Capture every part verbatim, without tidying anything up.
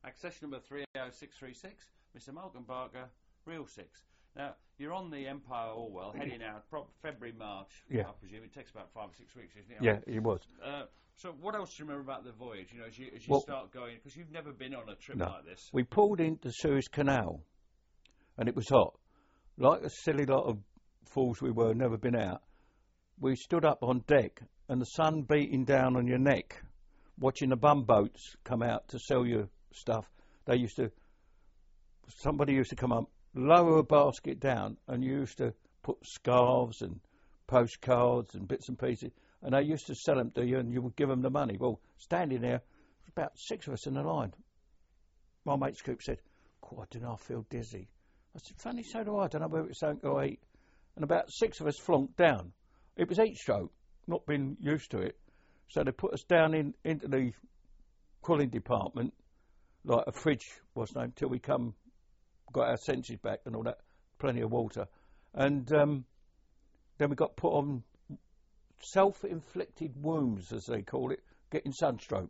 Accession number three oh six three six, Mister Malcolm Barker, Real Six. Now, you're on the Empire Orwell, heading out prob February, March, yeah. I presume. It takes about five or six weeks, isn't it? Yeah, it was. Uh, so what else do you remember about the voyage, you know, as you, as you well, start going? Because you've never been on a trip no. like this. We pulled into Suez Canal, and it was hot. Like a silly lot of fools we were, never been out. We stood up on deck, and the sun beating down on your neck, watching the bumboats come out to sell you stuff. They used to, somebody used to come up, lower a basket down, and you used to put scarves and postcards and bits and pieces, and they used to sell them to you, and you would give them the money. Well, standing there, there was about six of us in the line. My mate Scoop said, "God, I don't know, I feel dizzy." I said, "Funny, so do I. I don't know whether it's something or eat." And about six of us flunked down. It was heat stroke, not been used to it. So they put us down in into the cooling department, like a fridge was named, till we come, got our senses back and all that, plenty of water. And um, then we got put on self-inflicted wounds, as they call it, getting sunstroke.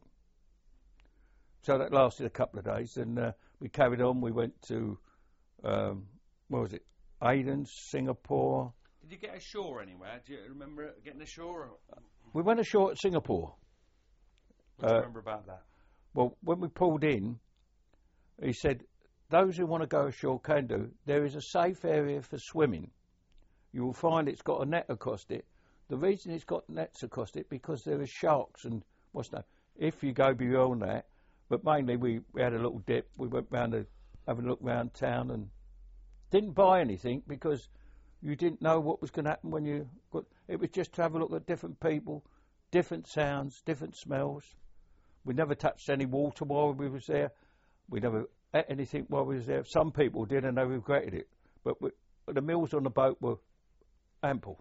So that lasted a couple of days, and uh, we carried on. We went to, um, what was it, Aden, Singapore. Did you get ashore anywhere? Do you remember getting ashore? We went ashore at Singapore. What do you uh, remember about that? Well, when we pulled in, he said, "Those who want to go ashore can do. There is a safe area for swimming. You will find it's got a net across it. The reason it's got nets across it, because there are sharks and what's that. If you go beyond that, but mainly we, we had a little dip. We went round to have a look round town and didn't buy anything because you didn't know what was going to happen when you got. It was just to have a look at different people, different sounds, different smells. We never touched any water while we was there. We never ate anything while we was there. Some people did and they regretted it. But we, the meals on the boat were ample.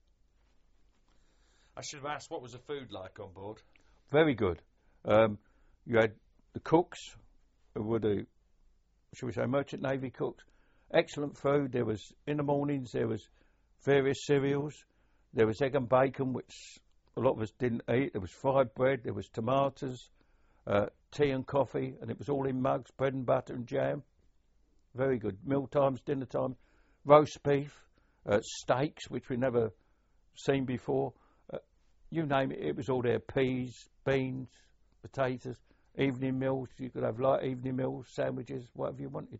I should have asked, what was the food like on board? Very good. Um, you had the cooks, who were the, shall we say, merchant navy cooks. Excellent food. There was, in the mornings, there was various cereals. There was egg and bacon, which a lot of us didn't eat. There was fried bread. There was tomatoes, uh, tea and coffee, and it was all in mugs, bread and butter and jam. Very good. Meal times, dinner time, roast beef, uh, steaks, which we never seen before. Uh, you name it, it was all there. Peas, beans, potatoes, evening meals. You could have light evening meals, sandwiches, whatever you wanted.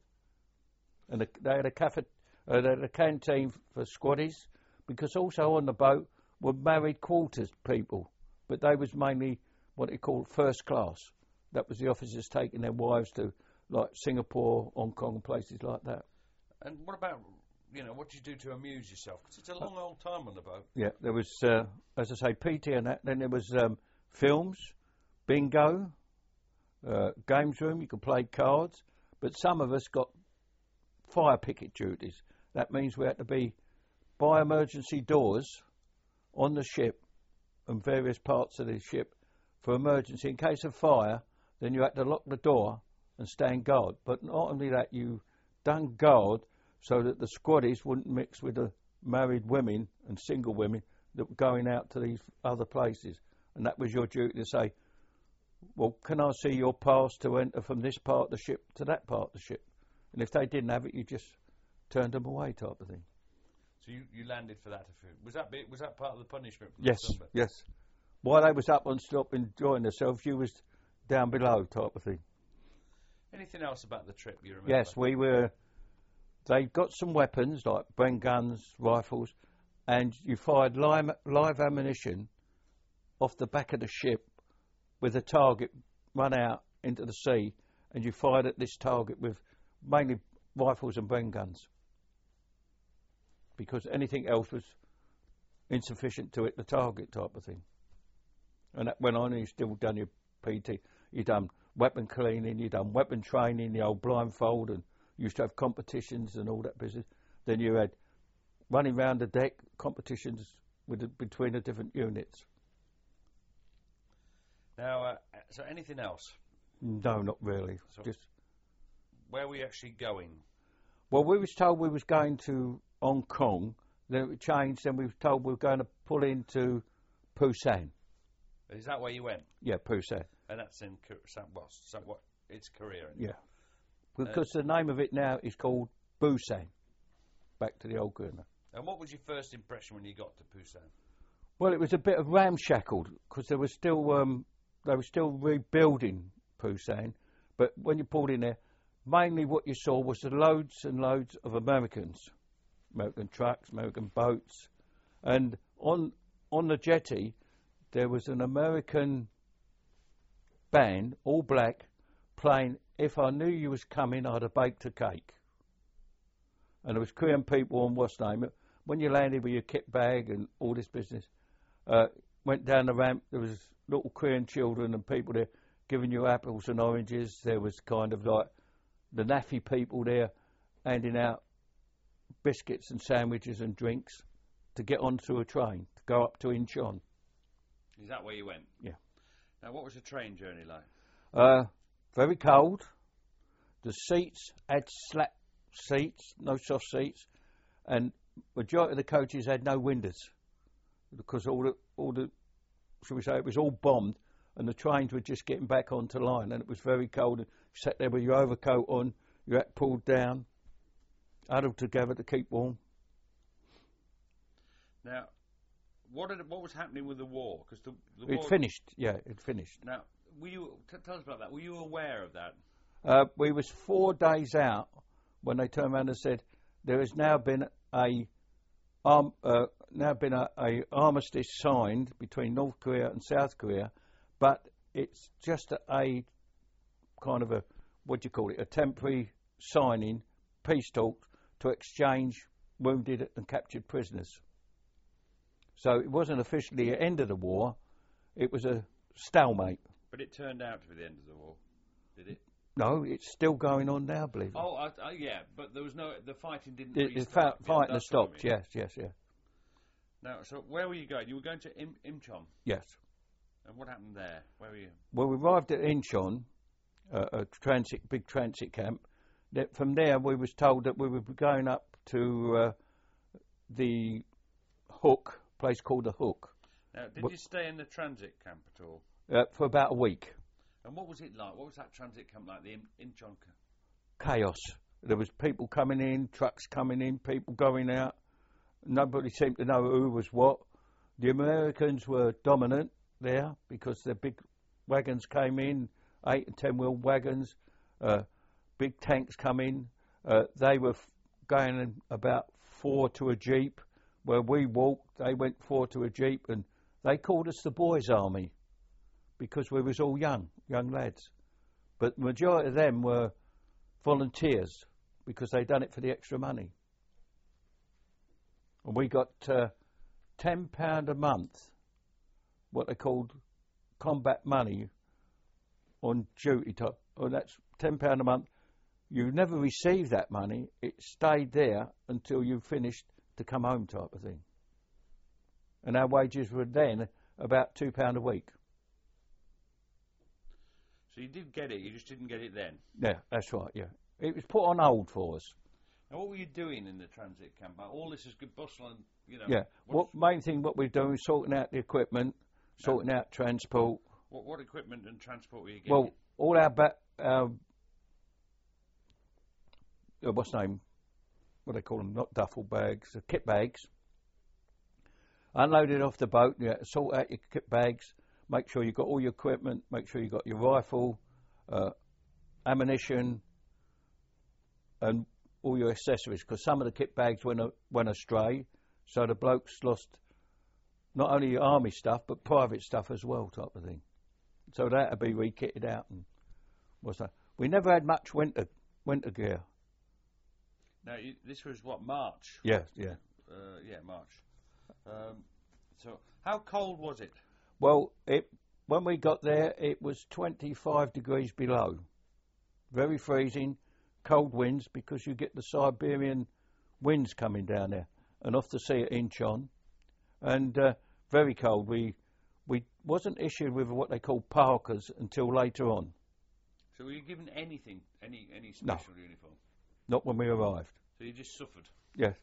And the, they had a cafe, uh, they had a canteen for squaddies, because also on the boat were married quarters people, but they was mainly what they called first class. That was the officers taking their wives to, like, Singapore, Hong Kong, and places like that. And what about, you know, what did you do to amuse yourself? Because it's a long old time on the boat. Yeah, there was, uh, as I say, P T and that. Then there was um, films, bingo, uh, games room. You could play cards, but some of us got fire picket duties. That means we had to be by emergency doors on the ship and various parts of the ship for emergency. In case of fire, then you had to lock the door and stand guard. But not only that, you done guard so that the squaddies wouldn't mix with the married women and single women that were going out to these other places. And that was your duty to say, well, can I see your pass to enter from this part of the ship to that part of the ship? And if they didn't have it, you just turned them away, type of thing. So you, you landed for that. Was that bit, was that part of the punishment? Yes, yes. While they was up on stop enjoying themselves, you was down below, type of thing. Anything else about the trip you remember? Yes, we were. They got some weapons like Bren guns, rifles, and you fired live, live ammunition off the back of the ship with a target run out into the sea, and you fired at this target with mainly rifles and Bren guns, because anything else was insufficient to hit the target, type of thing. And that went on, and you still done your P T. You done weapon cleaning, you done weapon training, the old blindfold, and you used to have competitions and all that business. Then you had running round the deck competitions with the, between the different units. Now, uh, so anything else? No, not really. So Just where were you actually going? Well, we was told we was going to Hong Kong. Then it changed, and we was told we were going to pull into Busan. Is that where you went? Yeah, Busan. And that's in San, well, San, what its career. Yeah. Because uh, the name of it now is called Busan. Back to the old Gurner. And what was your first impression when you got to Busan? Well, it was a bit of ramshackled because there was still um, they were still rebuilding Busan, but when you pulled in there, mainly what you saw was the loads and loads of Americans, American trucks, American boats, and on on the jetty there was an American band, all black, playing "If I Knew You Was Coming, I'd Have Baked a Cake." And there was Korean people on what's name. When you landed with your kit bag and all this business, uh, went down the ramp, there was little Korean children and people there giving you apples and oranges. There was kind of like the naffy people there handing out biscuits and sandwiches and drinks to get onto a train, to go up to Incheon. Is that where you went? Yeah. Now, what was the train journey like? Uh, very cold. The seats had slap seats, no soft seats, and majority of the coaches had no windows because all the, all the, shall we say, it was all bombed, and the trains were just getting back onto line, and it was very cold. And you sat there with your overcoat on, your hat pulled down, huddled together to keep warm. Now, what did, what was happening with the war? Because the, the it war finished. Yeah, it finished. Now, were you t- tell us about that? Were you aware of that? Uh, we was four days out when they turned around and said there has now been a um, uh, now been a, a armistice signed between North Korea and South Korea, but it's just a, a kind of a what do you call it? A temporary signing, peace talks to exchange wounded and captured prisoners. So it wasn't officially the end of the war; it was a stalemate. But it turned out to be the end of the war, did it? No, it's still going on now, believe it. Oh, I, I, yeah, but there was no, the fighting didn't The, the restart. fa- fighting has stopped, yeah. yes, yes, yes. Now, so where were you going? You were going to Im- Incheon. Yes. And what happened there? Where were you? Well, we arrived at Incheon, uh, a transit, big transit camp. That from there, we was told that we would be going up to uh, the Hook, place called the Hook. Now, did What- you stay in the transit camp at all? Uh, for about a week. And what was it like? What was that transit camp like, the In- Incheon camp? Chaos. There was people coming in, trucks coming in, people going out. Nobody seemed to know who was what. The Americans were dominant there because their big wagons came in, eight and ten wheel wagons, uh, big tanks come in. Uh, they were f- going in about four to a jeep. Where we walked, they went four to a jeep, and they called us the Boys' Army because we was all young, young lads. But the majority of them were volunteers because they done it for the extra money. And we got uh, ten pound a month, what they called combat money, on duty top. Oh, that's ten pound a month. You never received that money. It stayed there until you finished to come home, type of thing. And our wages were then about two pound a week. So you did get it, you just didn't get it then? Yeah, that's right. Yeah, it was put on hold for us. Now, what were you doing in the transit camp? All this is good bustle and, you know... Yeah, what main thing what we're doing is sorting out the equipment, sorting out transport. What, what equipment and transport were you getting? Well, all our, ba- our uh, what's the name? What do they call them? Not duffel bags, uh, kit bags. Unloaded off the boat, yeah, sort out your kit bags, make sure you've got all your equipment, make sure you've got your rifle, uh, ammunition, and all your accessories, because some of the kit bags went, uh, went astray, so the blokes lost not only army stuff, but private stuff as well, type of thing. So that had to be re-kitted out. And what's that? We never had much winter winter gear. Now, you, this was, what, March? Yes, yeah. Uh, yeah, March. Um, so, how cold was it? Well, it when we got there, it was twenty-five degrees below. Very freezing, cold winds, because you get the Siberian winds coming down there, and off the sea at Incheon, and uh, very cold. We we wasn't issued with what they call parkas until later on. So, were you given anything, any any special No. uniform? Not when we arrived. So, you just suffered? Yes.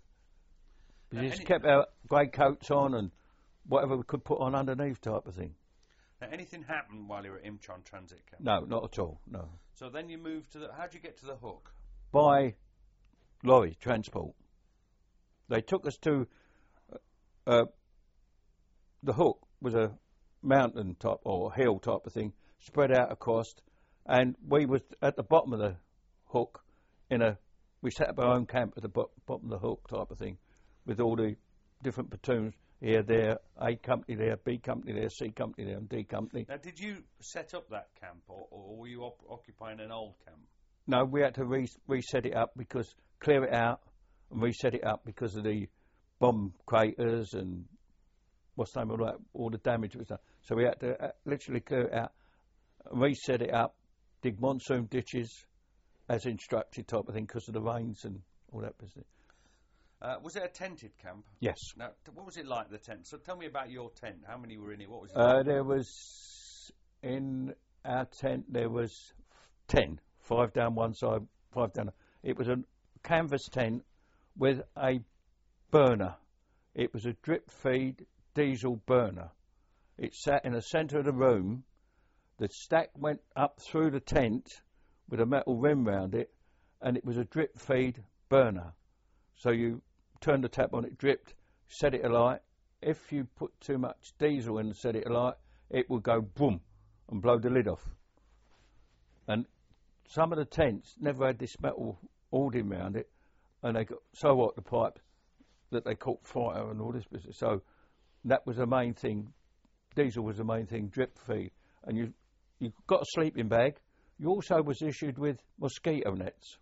Now, We just any- kept our grey coats on and whatever we could put on underneath, type of thing. Now, anything happened while you were at Imchon Transit Camp? No, not at all, no. So then you moved to the... How'd you get to the Hook? By lorry transport. They took us to... Uh, the Hook was a mountain top or hill type of thing, spread out across, and we was at the bottom of the Hook in a... We set up our own camp at the bo- bottom of the Hook type of thing, with all the different platoons here, there, A company there, B company there, C company there, and D company. Now, did you set up that camp, or, or were you op- occupying an old camp? No, we had to re- reset it up because clear it out and reset it up because of the bomb craters and what's the name of that, all the damage was done. So we had to uh, literally clear it out, reset it up, dig monsoon ditches as instructed type of thing because of the rains and all that business. Uh, was it a tented camp? Yes. Now, t- what was it like, the tent? So tell me about your tent. How many were in it? What was it Uh, like? there was, in our tent, there was ten. Five down one side, five down. It was a canvas tent with a burner. It was a drip feed diesel burner. It sat in the centre of the room. The stack went up through the tent with a metal rim round it, and it was a drip feed burner. So you turned the tap on, it dripped, set it alight. If you put too much diesel in and set it alight, it would go boom and blow the lid off. And some of the tents never had this metal hoarding around it, and they got so hot, the pipe, that they caught fire and all this business. So that was the main thing. Diesel was the main thing, drip feed. And you you got a sleeping bag. You also was issued with mosquito nets.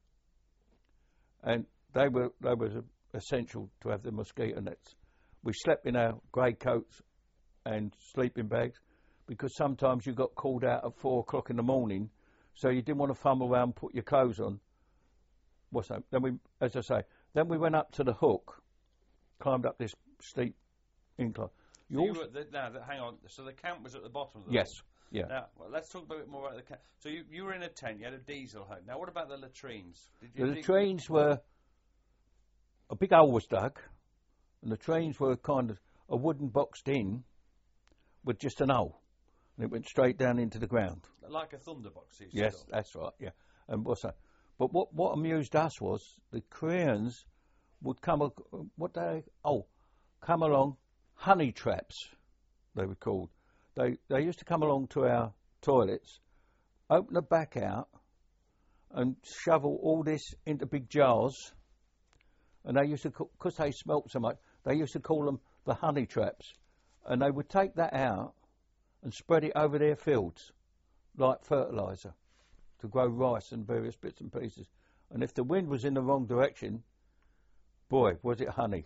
And they were they was essential to have the mosquito nets. We slept in our grey coats and sleeping bags because sometimes you got called out at four o'clock in the morning, so you didn't want to fumble around and put your clothes on. What's that? Then we, as I say, then we went up to the Hook, climbed up this steep incline. You So you also, were at the, now, the, hang on. So the camp was at the bottom of the yes, Hook. yeah. Now, well, let's talk a bit more about the camp. So you, you were in a tent. You had a diesel hut. Now, what about the latrines? Did you The dig- latrines were, a big hole was dug, and the latrines were kind of a wooden boxed in with just an hole, and it went straight down into the ground. Like a thunderbox. you Yes, said. that's right, yeah. And what's that? But what, what amused us was the Koreans would come, al- what they, oh, come along, honey traps, they were called. They, they used to come along to our toilets, open the back out, and shovel all this into big jars. And they used to, because they smelt so much, they used to call them the honey traps. And they would take that out and spread it over their fields like fertiliser to grow rice and various bits and pieces. And if the wind was in the wrong direction, boy, was it honey.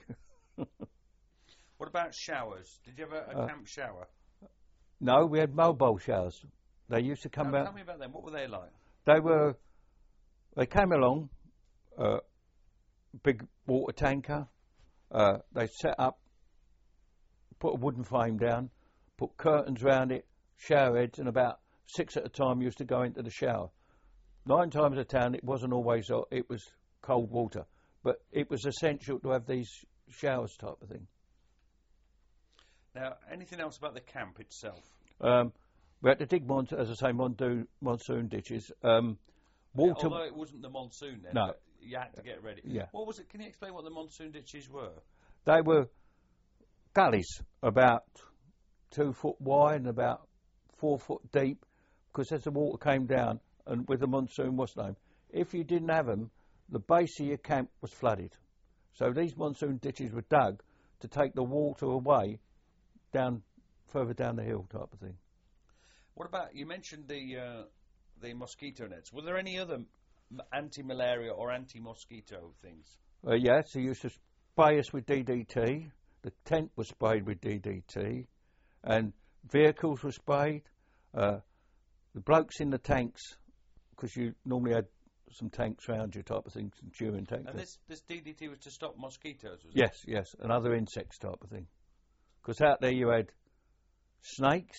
What about showers? Did you have a, a Uh, camp shower? No, we had mobile showers. They used to come Now, out. tell me about them. What were they like? They were, they came along, uh, big water tanker. Uh, they set up, put a wooden frame down, put curtains round it, shower heads, and about six at a time used to go into the shower. Nine times a town, it wasn't always hot, it was cold water. But it was essential to have these showers type of thing. Now, anything else about the camp itself? Um, we had to dig, mon- as I say, monsoon, monsoon ditches. Um, water. Although it wasn't the monsoon then, No. but you had to get ready. Yeah. What was it? Can you explain what the monsoon ditches were? They were gullies about two foot wide and about four foot deep, because as the water came down and with the monsoon, what's the name? If you didn't have them, the base of your camp was flooded. So these monsoon ditches were dug to take the water away down further down the hill type of thing. What about, you mentioned the uh, the mosquito nets. Were there any other m- anti-malaria or anti-mosquito things? Uh, yes, they used to spray us with D D T. The tent was sprayed with D D T, and vehicles were sprayed. Uh, the blokes in the tanks, because you normally had some tanks around you type of thing, some chewing tanks. And this, this D D T was to stop mosquitoes, was Yes, yes, and other insects type of thing. Because out there you had snakes,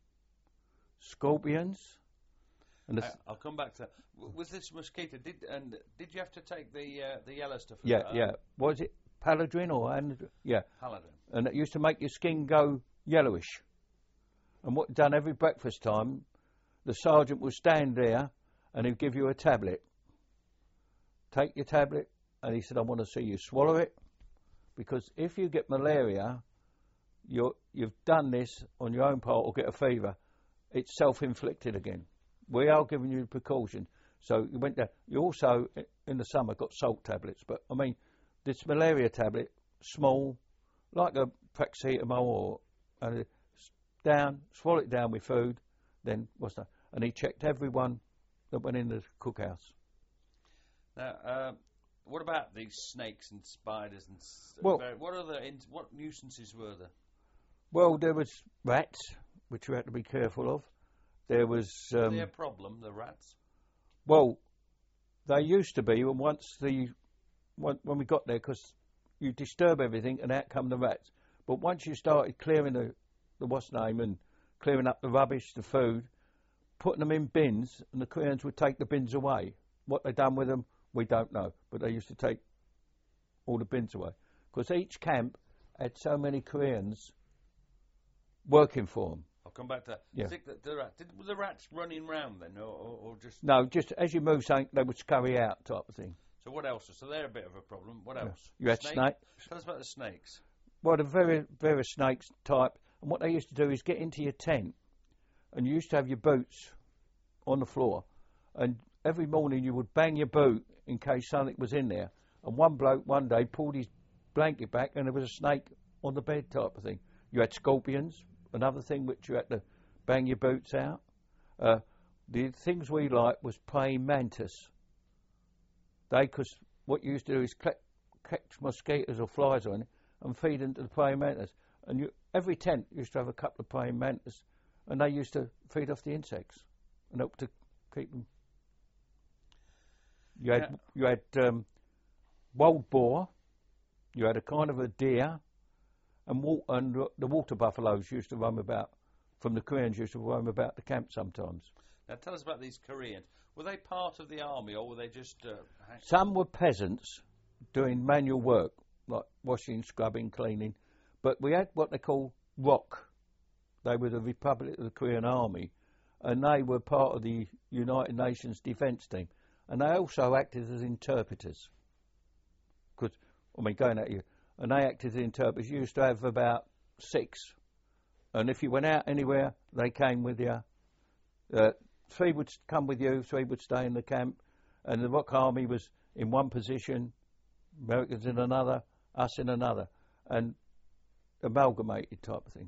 scorpions, and the it? I, I'll come back to that. W- Was this mosquito, did and did you have to take the uh, the yellow stuff as yeah, well? yeah. Was it paladrin or and yeah? Paladin. And it used to make your skin go yellowish. And what done every breakfast time, the sergeant would stand there and he'd give you a tablet. Take your tablet, and he said, I want to see you swallow it, because if you get malaria, you're, you've done this on your own part or get a fever, it's self-inflicted again. We are giving you precaution. So you went there. You also, in the summer, got salt tablets. But, I mean, this malaria tablet, small, like a paracetamol, or, and it, down, swallow it down with food, then what's that? And he checked everyone that went in the cookhouse. Now, uh, what about these snakes and spiders and s- Well, what other in- what nuisances were there? Well, there was rats, which you had to be careful of. There was... Um, were they a problem, the rats? Well, they used to be, and once the... When, when we got there, because you disturb everything, and out come the rats. But once you started clearing the, the what's name, and clearing up the rubbish, the food, putting them in bins, and the Koreans would take the bins away. What they done with them, we don't know. But they used to take all the bins away. Because each camp had so many Koreans working for them. I'll come back to that. Yeah. Think that the rat, did, were the rats running round then, or, or, or just... No, just as you move something, they would scurry out type of thing. So what else? So they're a bit of a problem. What Yeah. else? You had Snake? snakes. Tell us about the snakes. Well, the very, very snakes type. And what they used to do is get into your tent, and you used to have your boots on the floor, and every morning you would bang your boot in case something was in there. And one bloke one day pulled his blanket back, and there was a snake on the bed type of thing. You had scorpions, another thing which you had to bang your boots out. Uh, the things we liked was praying mantis. They, because what you used to do is catch, catch mosquitoes or flies on it and feed them to the praying mantis. And you, every tent used to have a couple of praying mantis, and they used to feed off the insects and help to keep them. You had Yeah. you had um, wild boar, you had a kind of a deer, and, wa- and the water buffaloes used to roam about. From the Koreans used to roam about the camp sometimes. Now tell us about these Koreans. Were they part of the army, or were they just... Uh, hang- Some were peasants doing manual work, like washing, scrubbing, cleaning. But we had what they call R O C. They were the Republic of the Korean Army, and they were part of the United Nations Defence Team. And they also acted as interpreters. Because, I mean, going at you, and they acted as interpreters. You used to have about six. And if you went out anywhere, they came with you. Uh, three would come with you, three would stay in the camp. And the R O C Army was in one position, Americans in another, us in another. And amalgamated type of thing.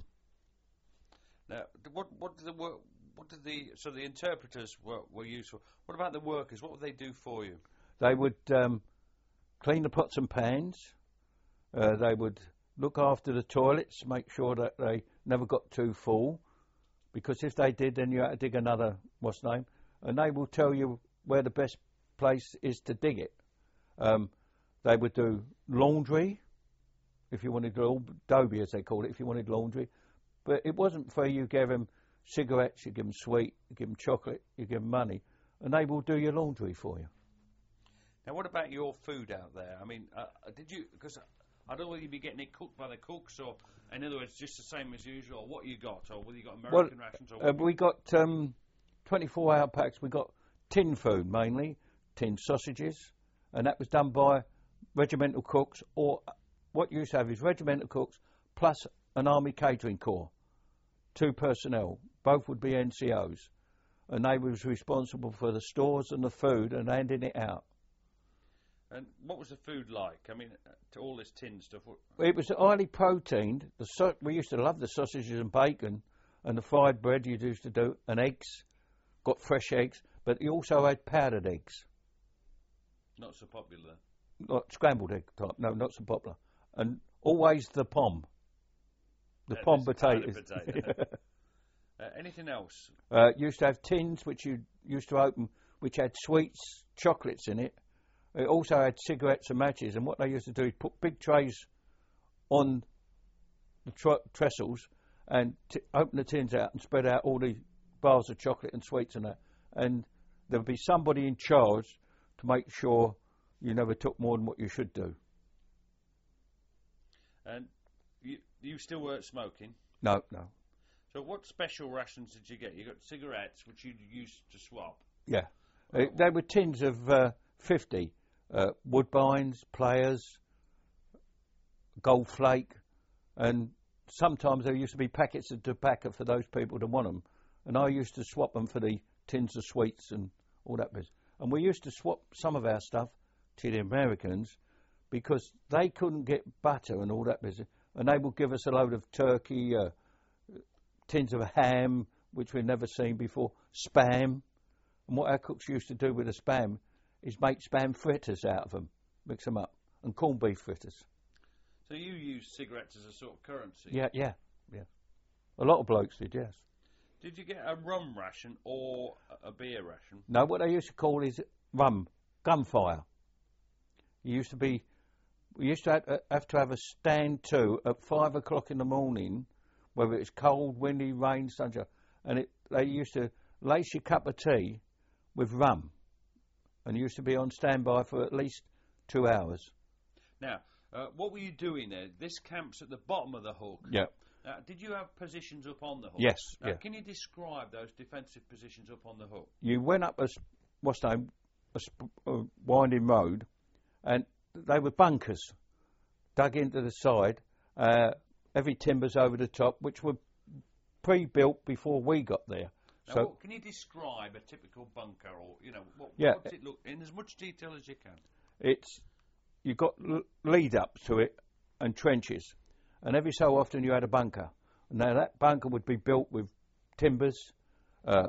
Now, what what did the work? What did the so the interpreters were, were useful? What about the workers? What would they do for you? They would um, clean the pots and pans. Uh, they would look after the toilets, make sure that they never got too full, because if they did, then you had to dig another, what's the name? And they will tell you where the best place is to dig it. Um, they would do laundry, if you wanted to, Dobie as they call it, if you wanted laundry. But it wasn't for you give them cigarettes, you give them sweet, you give them chocolate, you give them money, and they will do your laundry for you. Now, what about your food out there? I mean, uh, did you? Because I don't know whether you'd be getting it cooked by the cooks, or in other words, just the same as usual. Or what you got, or whether you got American well, rations, or uh, what we got um, twenty-four hour packs. We got tin food mainly, tin sausages, and that was done by regimental cooks, or what you used to have is regimental cooks plus an army catering corps. Two personnel, both would be N C Os, and they was responsible for the stores and the food and handing it out. And what was the food like? I mean, uh, to all this tin stuff. What, It was highly proteined. The so- we used to love the sausages and bacon, and the fried bread you used to do, and eggs. Got fresh eggs, but you also had powdered eggs, not so popular. not scrambled egg type. No, not so popular. And always the pom, the Uh, pom this powdered potatoes. potato. uh, anything else? Uh, used to have tins which you used to open, which had sweets, chocolates in it. It also had cigarettes and matches. And what they used to do is put big trays on the tr- trestles and t- open the tins out and spread out all the bars of chocolate and sweets and that. And there would be somebody in charge to make sure you never took more than what you should do. And you, you still weren't smoking. No, no. So what special rations did you get? You got cigarettes, which you used to swap. Yeah. Uh, they were tins of uh, fifty. Uh, Woodbines, Players, Gold Flake, and sometimes there used to be packets of tobacco for those people that want them. And I used to swap them for the tins of sweets and all that business. And we used to swap some of our stuff to the Americans because they couldn't get butter and all that business. And they would give us a load of turkey, uh, tins of ham, which we'd never seen before, spam. And what our cooks used to do with the spam is make spam fritters out of them, mix them up, and corned beef fritters. So you used cigarettes as a sort of currency? Yeah, yeah, yeah. A lot of blokes did, yes. Did you get a rum ration or a beer ration? No, what they used to call is rum, gunfire. You used to be, we used to have, uh, have to have a stand to at five o'clock in the morning, whether it's cold, windy, rain, sunshine, and it, they used to lace your cup of tea with rum, and you used to be on standby for at least two hours. Now, uh, what were you doing there? This camp's at the bottom of the Hook. Yeah. Uh, did you have positions up on the Hook? Yes. Uh, yeah. Can you describe those defensive positions up on the Hook? You went up a, what's the name, a, sp- a winding road, and they were bunkers dug into the side, uh, every timber's over the top, which were pre-built before we got there. Now, so, what, can you describe a typical bunker, or you know, what, yeah, what does it look in as much detail as you can? It's you've got l- lead ups to it and trenches, and every so often you had a bunker. Now that bunker would be built with timbers, uh,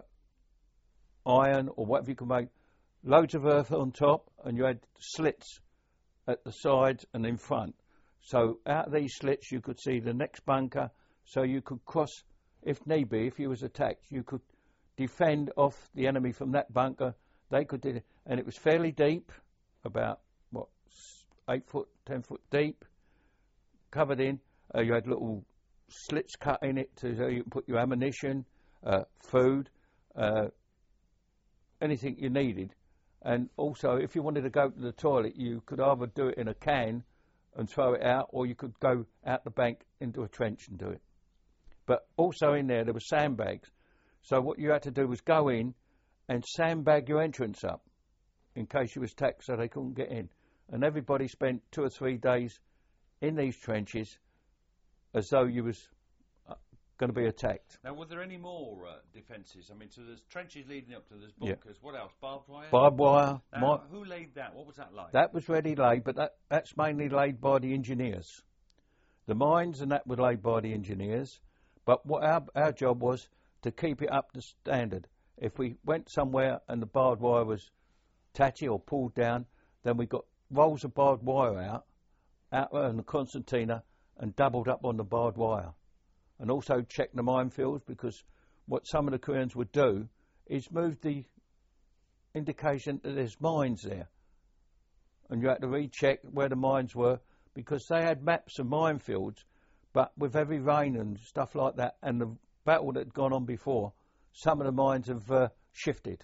iron, or whatever you can make, loads of earth on top, and you had slits at the sides and in front. So out of these slits you could see the next bunker, so you could cross, if need be, if you was attacked, you could defend off the enemy from that bunker. They could do it, and it was fairly deep, about what, eight foot, ten foot deep, covered in. Uh, you had little slits cut in it to so you could put your ammunition, uh, food, uh, anything you needed. And also, if you wanted to go to the toilet, you could either do it in a can and throw it out, or you could go out the bank into a trench and do it. But also in there, there were sandbags. So what you had to do was go in and sandbag your entrance up in case you was attacked so they couldn't get in. And everybody spent two or three days in these trenches as though you was uh, going to be attacked. Now, were there any more uh, defences? I mean, so there's trenches leading up to there's bunkers. Yeah. What else? Barbed wire? Barbed wire. Now, who laid that? What was that like? That was ready laid, but that, that's mainly laid by the engineers. The mines and that were laid by the engineers. But what our, our job was to keep it up to standard. If we went somewhere and the barbed wire was tatty or pulled down, then we got rolls of barbed wire out, out on the concertina and doubled up on the barbed wire. And also check the minefields, because what some of the Koreans would do is move the indication that there's mines there. And you had to recheck where the mines were, because they had maps of minefields, but with heavy rain and stuff like that, and the battle that had gone on before, some of the mines have uh, shifted.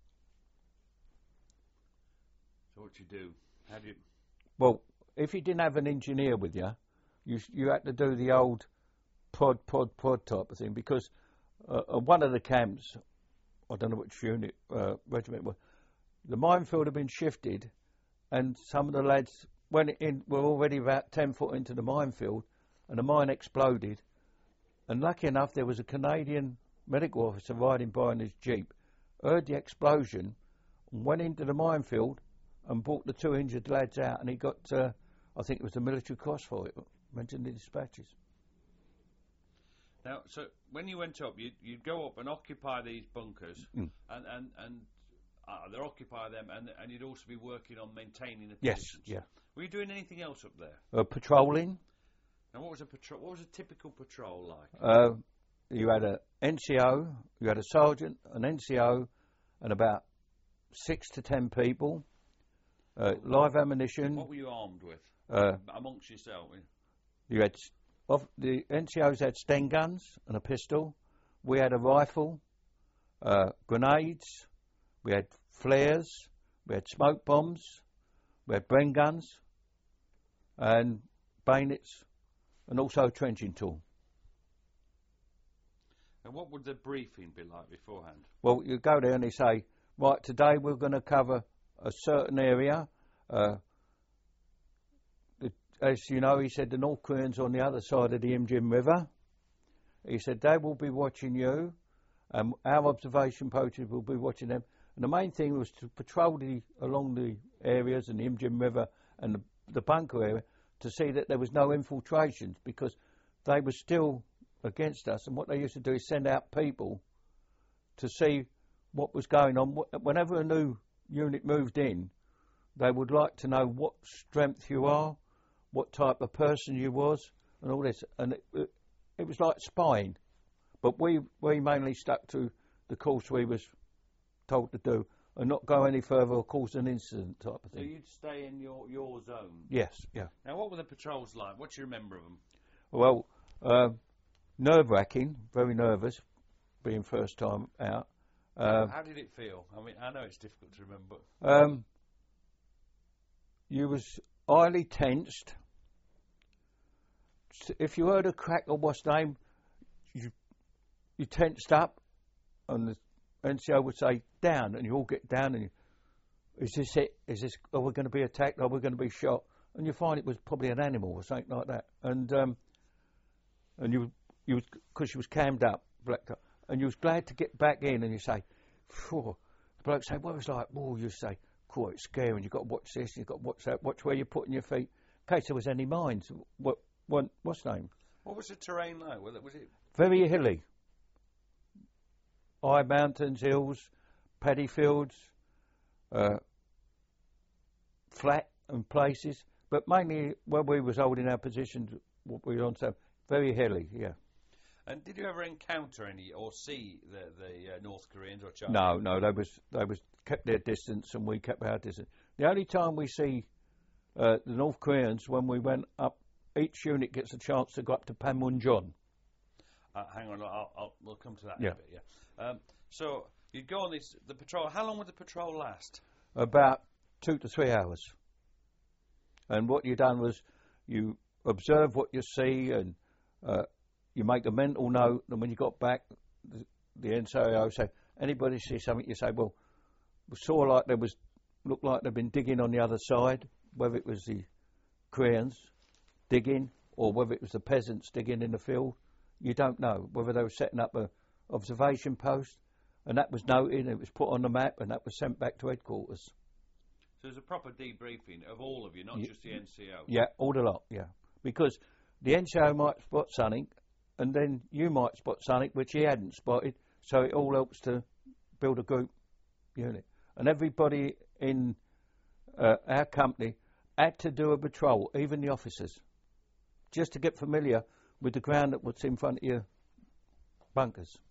So what you do? How do you... Well, if you didn't have an engineer with you, you you had to do the old pod, pod, pod type of thing, because uh, uh, one of the camps, I don't know which unit, uh, regiment, was, the minefield had been shifted, and some of the lads went in, were already about ten foot into the minefield, and the mine exploded. And lucky enough, there was a Canadian medical officer riding by in his jeep, heard the explosion, and went into the minefield and brought the two injured lads out, and he got, uh, I think it was the military cross for it, mentioned in the dispatches. Now, so when you went up, you'd, you'd go up and occupy these bunkers, mm. and and and uh, they'd occupy them, and and you'd also be working on maintaining the yes, positions. yeah. Were you doing anything else up there? Uh, patrolling. Now, what was a patrol? What was a typical patrol like? Uh, you had a N C O, you had a sergeant, an N C O, and about six to ten people. Uh, live ammunition. What were you armed with? Uh, amongst yourself. You had of the N C Os had Sten guns and a pistol. We had a rifle, uh, grenades. We had flares. We had smoke bombs. We had Bren guns and bayonets, and also a trenching tool. And what would the briefing be like beforehand? Well, you go there and they say, right, today we're going to cover a certain area. Uh, the, as you know, he said the North Koreans on the other side of the Imjin River. He said they will be watching you, and our observation poachers will be watching them. And the main thing was to patrol the, along the areas and the Imjin River and the, the bunker area to see that there was no infiltrations, because they were still against us. And what they used to do is send out people to see what was going on. Whenever a new unit moved in, they would like to know what strength you are, what type of person you was, and all this. And it, it, it was like spying. But we, we mainly stuck to the course we was told to do and not go any further or cause an incident type of thing. So you'd stay in your, your zone? Yes, yeah. Now, what were the patrols like? What do you remember of them? Well, uh, nerve-wracking, very nervous, being first time out. Uh, How did it feel? I mean, I know it's difficult to remember. Um, you was highly tensed. If you heard a crack or what's name, you, you tensed up, and the N C O would say, down, and you all get down, and you, is this it? Is this, are we going to be attacked? Are we going to be shot? And you find it was probably an animal or something like that. And um, and you, you was, because you was cammed up, blacked up, and you was glad to get back in, and you say, phew. The bloke say, well, it's like, oh, you say, cool, it's scary, and you've got to watch this, you've got to watch that, watch where you're putting your feet, in case there was any mines. What, what, what's the name? What was the terrain like? Was it, was it very hilly. High mountains, hills, paddy fields, uh, flat and places, but mainly where we was holding our positions, what we were on, so very hilly, yeah. And did you ever encounter any or see the, the uh, North Koreans or Chinese? No, no, they was they was kept their distance and we kept our distance. The only time we see uh, the North Koreans when we went up, each unit gets a chance to go up to Panmunjom. Uh, hang on, I'll, I'll, we'll come to that Yeah. in a bit. Yeah. Um, so you'd go on this the patrol. How long would the patrol last? About two to three hours. And what you done was you observe what you see, and uh, you make a mental note. And when you got back, the, the N C O say, anybody see something? You say, well, we saw like there was looked like they'd been digging on the other side, whether it was the Koreans digging or whether it was the peasants digging in the field. You don't know whether they were setting up a observation post, and that was noted, it was put on the map, and that was sent back to headquarters. So there's a proper debriefing of all of you, not Ye- just the N C O. Yeah, all the lot, yeah. Because the N C O might spot something, and then you might spot something which he hadn't spotted, so it all helps to build a group unit. And everybody in uh, our company had to do a patrol, even the officers, just to get familiar with the ground that was in front of your bunkers.